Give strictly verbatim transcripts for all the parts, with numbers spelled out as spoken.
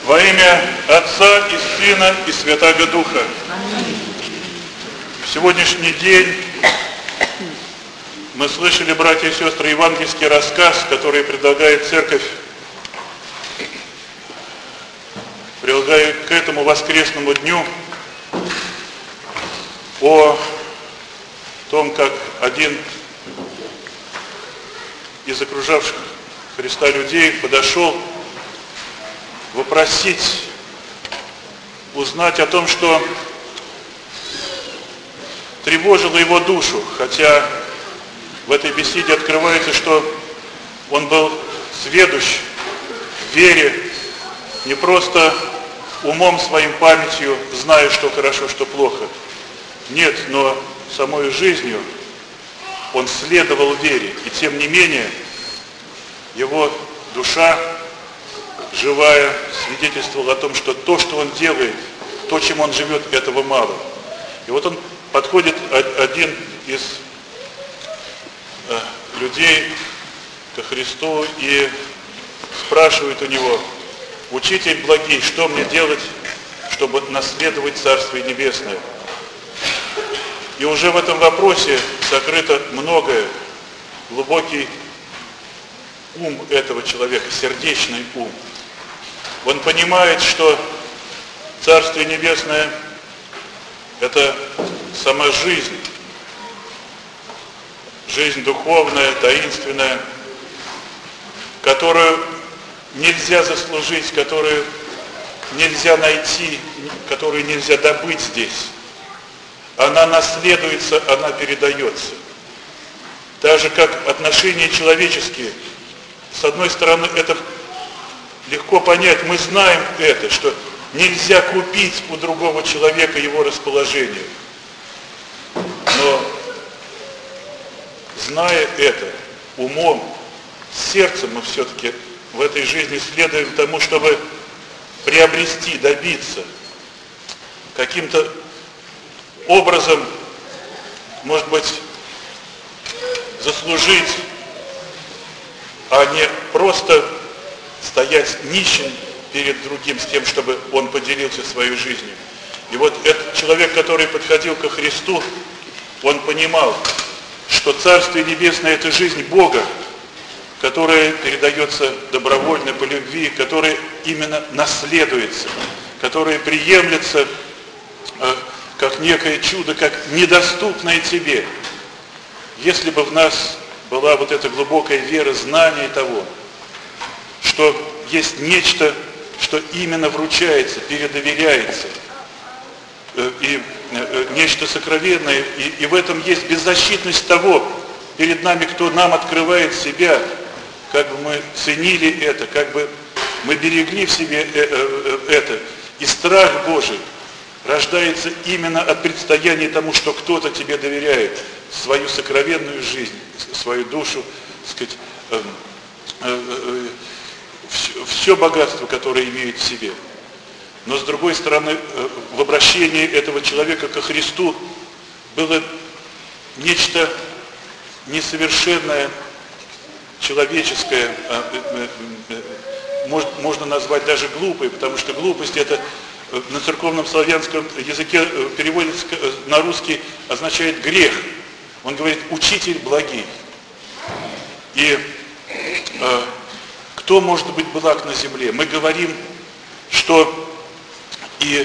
Во имя Отца и Сына и Святаго Духа. В сегодняшний день мы слышали, братья и сестры, евангельский рассказ, который предлагает Церковь, прилагая к этому воскресному дню, о том, как один из окружавших Христа людей подошел вопросить, узнать о том, что тревожило его душу, хотя в этой беседе открывается, что он был сведущ в вере, не просто умом своим, памятью, зная, что хорошо, что плохо. Нет, но самой жизнью он следовал вере, и тем не менее его душа живая свидетельствовала о том, что то, что он делает, то, чем он живет, этого мало. И вот он подходит, один из э, людей ко Христу и спрашивает у него: «Учитель благий, что мне делать, чтобы наследовать Царствие Небесное?» И уже в этом вопросе сокрыто многое, глубокий ум этого человека, сердечный ум. Он понимает, что Царствие Небесное – это сама жизнь, жизнь духовная, таинственная, которую нельзя заслужить, которую нельзя найти, которую нельзя добыть здесь. Она наследуется, она передается. Так же, как отношения человеческие. С одной стороны, это легко понять, мы знаем это, что нельзя купить у другого человека его расположение. Но, зная это умом, сердцем, мы все-таки в этой жизни следуем тому, чтобы приобрести, добиться, каким-то образом, может быть, заслужить, а не просто стоять нищим перед другим с тем, чтобы он поделился своей жизнью. И вот этот человек, который подходил ко Христу, он понимал, что Царствие Небесное – это жизнь Бога, которая передается добровольно, по любви, которая именно наследуется, которая приемлется э, как некое чудо, как недоступное тебе. Если бы в нас была вот эта глубокая вера, знание того, что есть нечто, что именно вручается, передоверяется, и нечто сокровенное, и, и в этом есть беззащитность того перед нами, кто нам открывает себя, как бы мы ценили это, как бы мы берегли в себе это, и страх Божий рождается именно от предстояния тому, что кто-то тебе доверяет свою сокровенную жизнь, свою душу, так сказать, э, э, э, все, все богатство, которое имеет в себе. Но с другой стороны, э, в обращении этого человека ко Христу было нечто несовершенное, человеческое, э, э, э, может, можно назвать даже глупой, потому что глупость это на церковном славянском языке переводится на русский, означает грех. Он говорит: учитель благий. И э, кто может быть благ на земле? Мы говорим, что и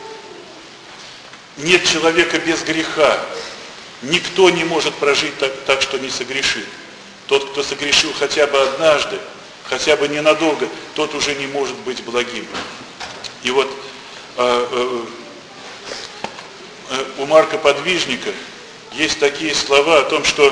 нет человека без греха. Никто не может прожить так, так, что не согрешит. Тот, кто согрешил хотя бы однажды, хотя бы ненадолго, тот уже не может быть благим. И вот у Марка Подвижника есть такие слова о том, что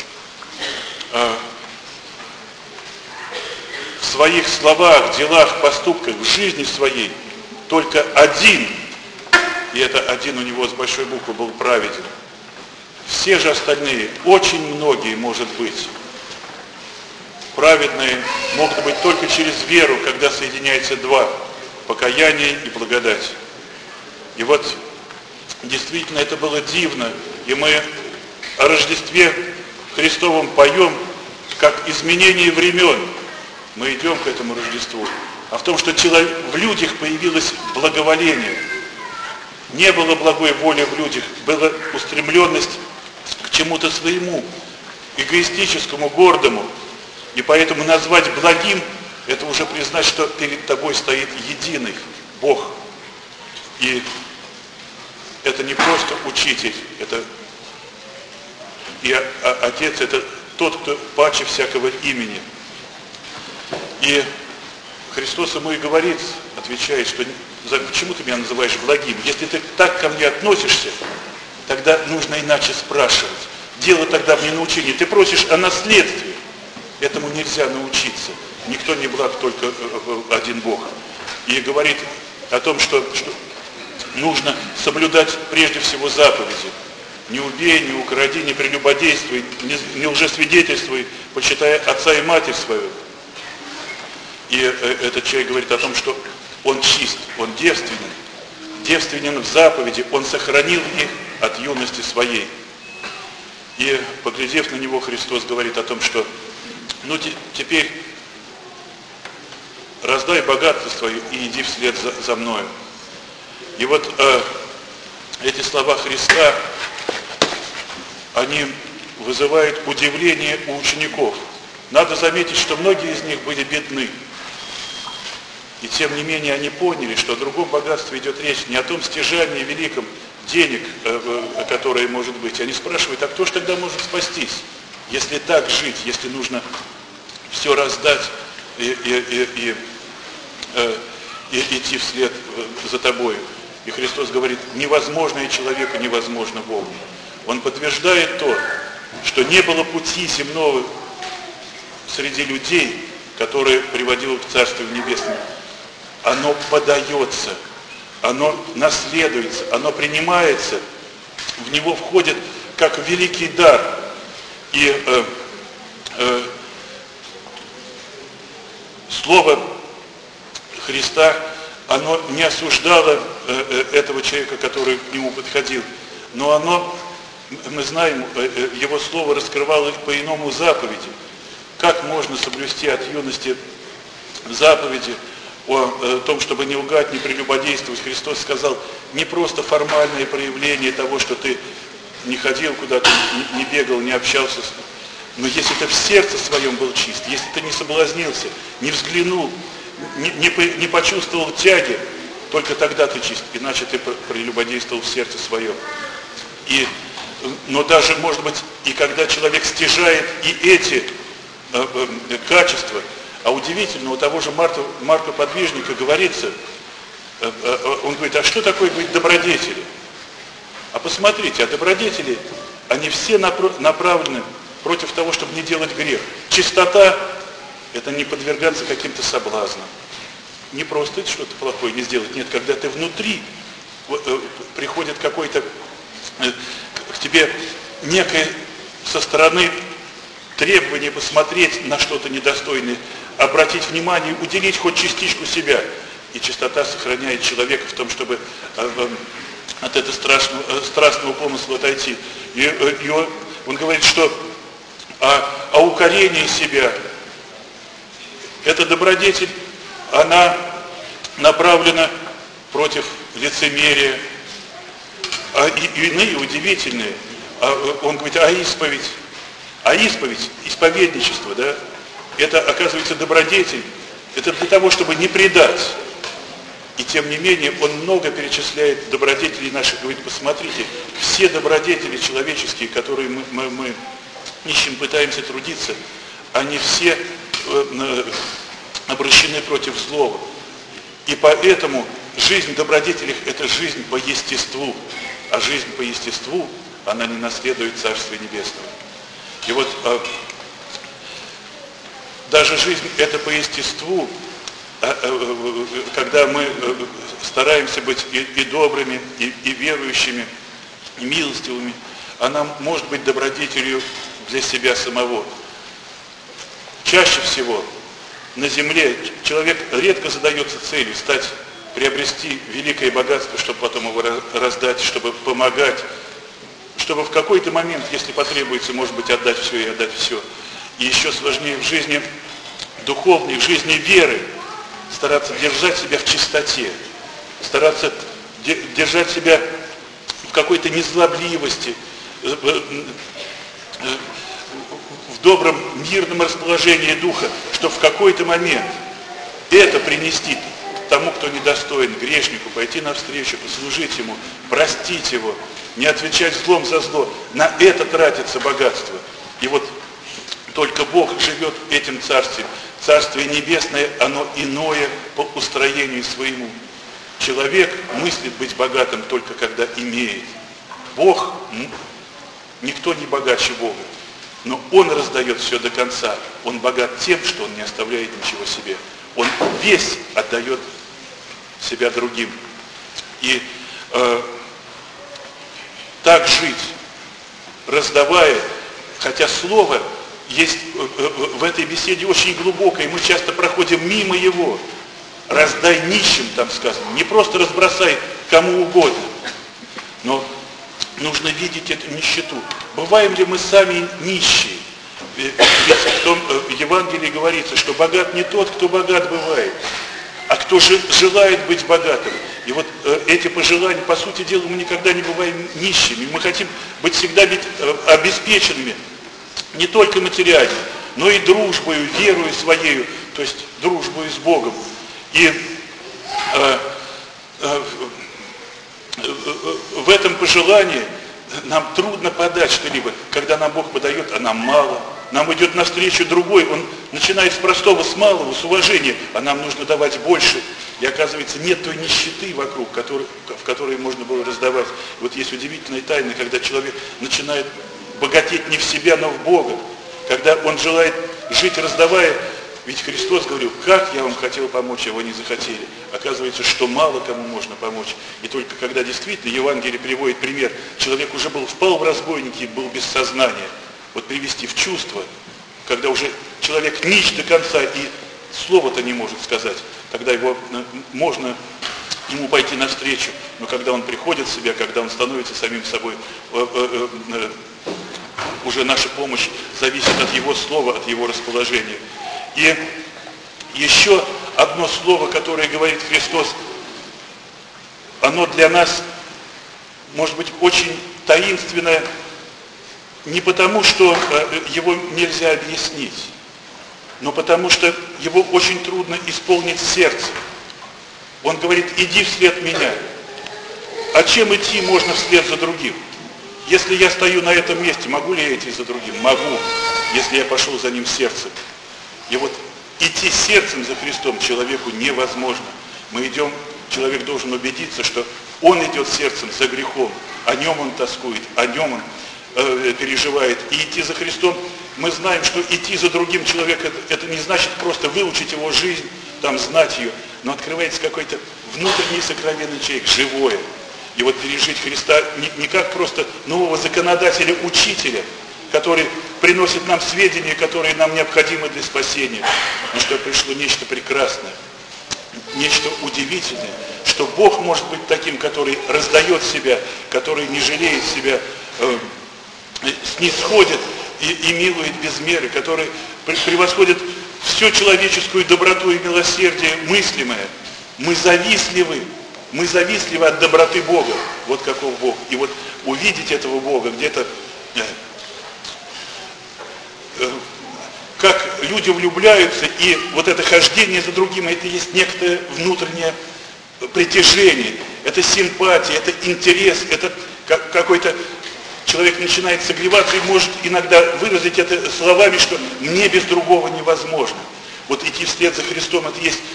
в своих словах, делах, поступках, в жизни своей только один, и это один у него с большой буквы был праведен. Все же остальные, очень многие, может быть, праведные могут быть только через веру, когда соединяется два: покаяние и благодать. И вот действительно это было дивно, и мы о Рождестве Христовом поем как изменение времен. Мы идем к этому Рождеству. а в том, что в людях появилось благоволение. Не было благой воли в людях, была устремленность к чему-то своему, эгоистическому, гордому. И поэтому назвать благим, это уже признать, что перед тобой стоит единый Бог. И это не просто учитель, это и Отец, это тот, кто паче всякого имени. И Христос ему и говорит, отвечает, что почему ты меня называешь благим? Если ты так ко мне относишься, тогда нужно иначе спрашивать. Дело тогда в ненаучении. Ты просишь о наследстве. Этому нельзя научиться. Никто не благ, только один Бог. И говорит о том, что, что нужно соблюдать прежде всего заповеди. Не убей, не укради, не прелюбодействуй, не, не лжесвидетельствуй, почитай отца и матерь свою. И этот человек говорит о том, что он чист, он девственен, девственен в заповеди, он сохранил их от юности своей. И, поглядев на него, Христос говорит о том, что ну теперь раздай богатство свое и иди вслед за, за мною. И вот э, эти слова Христа, они вызывают удивление у учеников. Надо заметить, что многие из них были бедны. И тем не менее они поняли, что о другом богатстве идет речь, не о том стяжании великом денег, которые может быть. Они спрашивают, а кто же тогда может спастись, если так жить, если нужно все раздать и, и, и, и, и идти вслед за тобою. И Христос говорит, невозможное человеку невозможно Богу. Он подтверждает то, что не было пути земного среди людей, который приводил к Царству Небесному. Оно подается, оно наследуется, оно принимается, в него входит как великий дар. И э, э, слово Христа, оно не осуждало э, этого человека, который к нему подходил, но оно, мы знаем, э, его слово раскрывало по-иному заповеди. Как можно соблюсти от юности заповеди о том, чтобы не лгать, не прелюбодействовать? Христос сказал, не просто формальное проявление того, что ты не ходил куда-то, не бегал, не общался, но если ты в сердце своем был чист, если ты не соблазнился, не взглянул, не, не, не почувствовал тяги, только тогда ты чист, иначе ты прелюбодействовал в сердце своем. И, но даже, может быть, и когда человек стяжает и эти э, э, качества, а удивительно, у того же Марка, Марка Подвижника говорится, э, э, он говорит, а что такое, говорит, добродетели? А посмотрите, а добродетели, они все напро- направлены против того, чтобы не делать грех. Чистота – это не подвергаться каким-то соблазнам. Не просто что-то плохое не сделать. Нет, когда ты внутри, э, приходит какой-то э, к тебе некое со стороны требование посмотреть на что-то недостойное, обратить внимание, уделить хоть частичку себя. И чистота сохраняет человека в том, чтобы э, э, от этого страшного, э, страстного помысла отойти. И, э, и он, он говорит, что а, а укорение себя, эта добродетель, она направлена против лицемерия. А и, и иные удивительные. А, он говорит, а исповедь? А исповедь, исповедничество, да, это, оказывается, добродетель. Это для того, чтобы не предать. И тем не менее, он много перечисляет добродетелей наших. Говорит, посмотрите, все добродетели человеческие, которые мы, мы, мы ищем, пытаемся трудиться, они все э, обращены против злого. И поэтому жизнь в добродетелях – это жизнь по естеству. А жизнь по естеству, она не наследует Царствия Небесного. И вот э, даже жизнь это по естеству, э, э, когда мы э, стараемся быть и, и добрыми, и, и верующими, и милостивыми, она может быть добродетелью для себя самого. Чаще всего на земле человек редко задается целью стать, приобрести великое богатство, чтобы потом его раздать, чтобы помогать, чтобы в какой-то момент, если потребуется, может быть, отдать все и отдать все. И еще сложнее в жизни духовной, в жизни веры, стараться держать себя в чистоте, стараться держать себя в какой-то незлобливости, в добром, мирном расположении духа, чтобы в какой-то момент это принести тому, кто недостоин, грешнику, пойти навстречу, послужить ему, простить его, не отвечать злом за зло. На это тратится богатство. И вот только Бог живет этим царствием. Царствие небесное, оно иное по устроению своему. Человек мыслит быть богатым только когда имеет. Бог, никто не богаче Бога. Но Он раздает все до конца. Он богат тем, что Он не оставляет ничего себе. Он весь отдает себя другим. И э, так жить, раздавая, хотя слово есть в этой беседе очень глубокое, и мы часто проходим мимо его. Раздай нищим, там сказано. Не просто разбросай кому угодно, но нужно видеть эту нищету. Бываем ли мы сами нищие? Ведь в том Евангелии говорится, что богат не тот, кто богат бывает, а кто же желает быть богатым. И вот э, эти пожелания, по сути дела, мы никогда не бываем нищими. Мы хотим быть всегда быть э, обеспеченными не только материально, но и дружбою, верою своею, то есть дружбою с Богом. И э, э, э, в этом пожелании нам трудно подать что-либо. Когда нам Бог подает, а нам мало. Нам идет навстречу другой, он начинает с простого, с малого, с уважения, а нам нужно давать больше. И оказывается, нет той нищеты вокруг, который, в которой можно было раздавать. Вот есть удивительная тайна, когда человек начинает богатеть не в себя, но в Бога. Когда он желает жить, раздавая. Ведь Христос говорил, как я вам хотел помочь, а вы не захотели. Оказывается, что мало кому можно помочь. И только когда действительно Евангелие приводит пример, человек уже был впал в разбойники, был без сознания. Вот привести в чувство, когда уже человек нищ до конца и слова-то не может сказать, тогда его можно ему пойти навстречу. Но когда он приходит в себя, когда он становится самим собой, уже наша помощь зависит от его слова, от его расположения. И еще одно слово, которое говорит Христос, оно для нас, может быть, очень таинственное, не потому, что его нельзя объяснить, но потому, что его очень трудно исполнить сердцем. Он говорит, иди вслед меня. А чем идти можно вслед за другим? Если я стою на этом месте, могу ли я идти за другим? Могу, если я пошел за ним сердцем. И вот идти сердцем за Христом человеку невозможно. Мы идем, человек должен убедиться, что он идет сердцем за грехом, о нем он тоскует, о нем он э, переживает. И идти за Христом, мы знаем, что идти за другим человеком, это, это не значит просто выучить его жизнь, там, знать ее, но открывается какой-то внутренний сокровенный человек, живое. И вот пережить Христа не, не как просто нового законодателя, учителя, который приносит нам сведения, которые нам необходимы для спасения, но что пришло нечто прекрасное, нечто удивительное, что Бог может быть таким, который раздает себя, который не жалеет себя, э, снисходит и, и милует без меры, который превосходит всю человеческую доброту и милосердие мыслимое. Мы завистливы, мы завистливы от доброты Бога. Вот каков Бог. И вот увидеть этого Бога где-то, как люди влюбляются, и вот это хождение за другим, это есть некое внутреннее притяжение, это симпатия, это интерес, это какой-то человек начинает согреваться и может иногда выразить это словами, что мне без другого невозможно. Вот идти вслед за Христом, это есть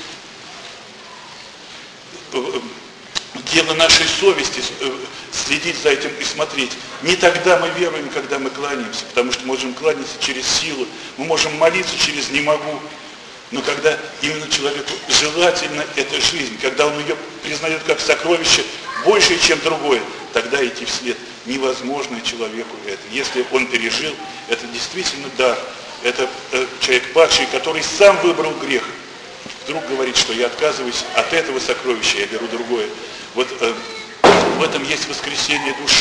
дело нашей совести, следить за этим и смотреть. Не тогда мы веруем, когда мы кланяемся, потому что можем кланяться через силу, мы можем молиться через «не могу». Но когда именно человеку желательно эта жизнь, когда он ее признает как сокровище большее, чем другое, тогда идти вслед невозможно человеку это. Если он пережил, это действительно дар. Это э, человек падший, который сам выбрал грех. Вдруг говорит, что я отказываюсь от этого сокровища, я беру другое. Вот э, в этом есть воскресение души,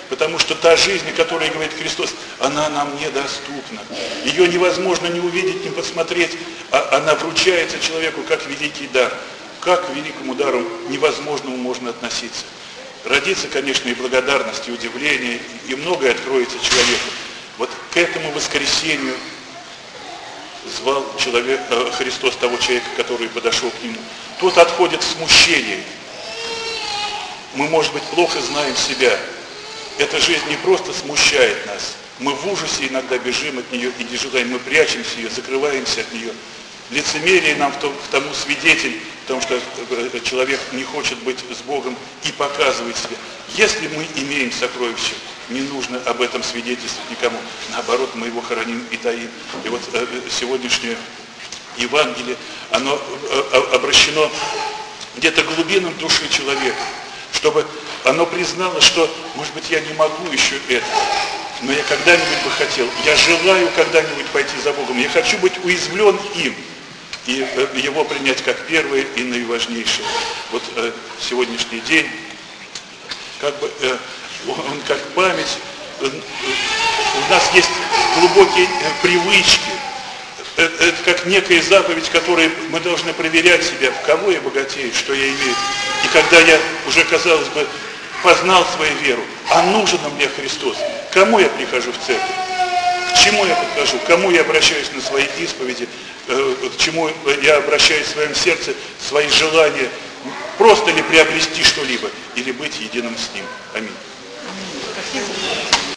Потому что та жизнь, о которой говорит Христос, она нам недоступна. Ее невозможно ни увидеть, ни посмотреть. А она вручается человеку как великий дар. Как к великому дару невозможному можно относиться. Родится, конечно, и благодарность, и удивление, и многое откроется человеку. Вот к этому воскресению звал человек, э, Христос того человека, который подошел к нему. Тот отходит в смущении. Мы, может быть, плохо знаем себя. Эта жизнь не просто смущает нас. Мы в ужасе иногда бежим от нее и не желаем. Мы прячемся ее, закрываемся от нее. Лицемерие нам в том, в тому свидетель, потому что человек не хочет быть с Богом и показывает себя. Если мы имеем сокровище, не нужно об этом свидетельствовать никому. Наоборот, мы его храним и таим. И вот сегодняшнее Евангелие, оно обращено где-то глубинам души человека, чтобы оно признало, что, может быть, я не могу еще это, но я когда-нибудь бы хотел, я желаю когда-нибудь пойти за Богом, я хочу быть уязвлен им, и его принять как первое и наиважнейшее. Вот э, сегодняшний день, как бы, э, он как память, э, э, у нас есть глубокие э, привычки, это, это как некая заповедь, которой мы должны проверять себя, в кого я богатею, что я имею. И когда я уже, казалось бы, познал свою веру, а нужен мне Христос, к кому я прихожу в церковь? К чему я подхожу? К кому я обращаюсь на свои исповеди? К чему я обращаюсь в своем сердце, свои желания? Просто ли приобрести что-либо или быть единым с Ним? Аминь.